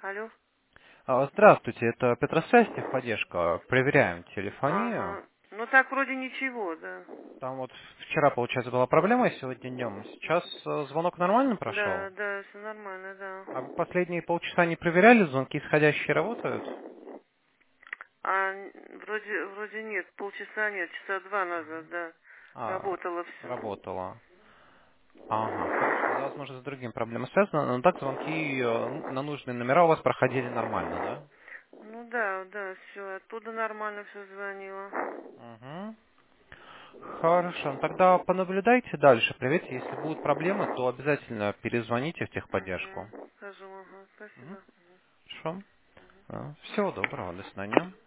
Алло. Здравствуйте, это Петросвязь, техподдержка. Проверяем телефонию. Ага. Ну так вроде ничего, да. Там вот вчера, получается, была проблема, сегодня днем. Сейчас звонок нормально прошел? Да, да, все нормально, да. А вы последние полчаса не проверяли, звонки исходящие работают? А вроде нет, полчаса нет, часа два назад, да. А, Работало все. работала. Ага, хорошо, тогда, возможно, с другим проблемой связано. Но так звонки на нужные номера у вас проходили нормально, да? Ну да, да, все, оттуда нормально все звонило. Угу. Хорошо, ну тогда понаблюдайте дальше, проверьте, если будут проблемы, то обязательно перезвоните в техподдержку. Угу. Скажу, ага, Мгм. спасибо. Хорошо. Всего доброго, до свидания.